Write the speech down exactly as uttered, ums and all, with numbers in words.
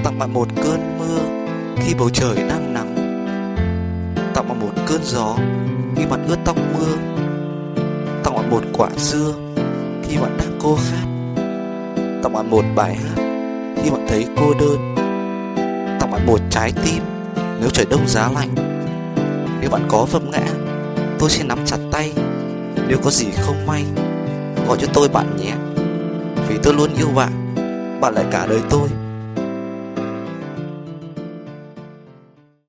Tặng bạn một cơn mưa khi bầu trời đang nắng. Tặng bạn một cơn gió khi bạn ướt tóc mưa. Tặng bạn một quả dưa khi bạn đang khô khát. Tặng bạn một bài hát khi bạn thấy cô đơn. Tặng bạn một trái tim nếu trời đông giá lạnh. Nếu bạn có vấp ngã, tôi sẽ nắm chặt tay. Nếu có gì không may, gọi cho tôi bạn nhé. Vì tôi luôn yêu bạn, bạn là cả đời tôi.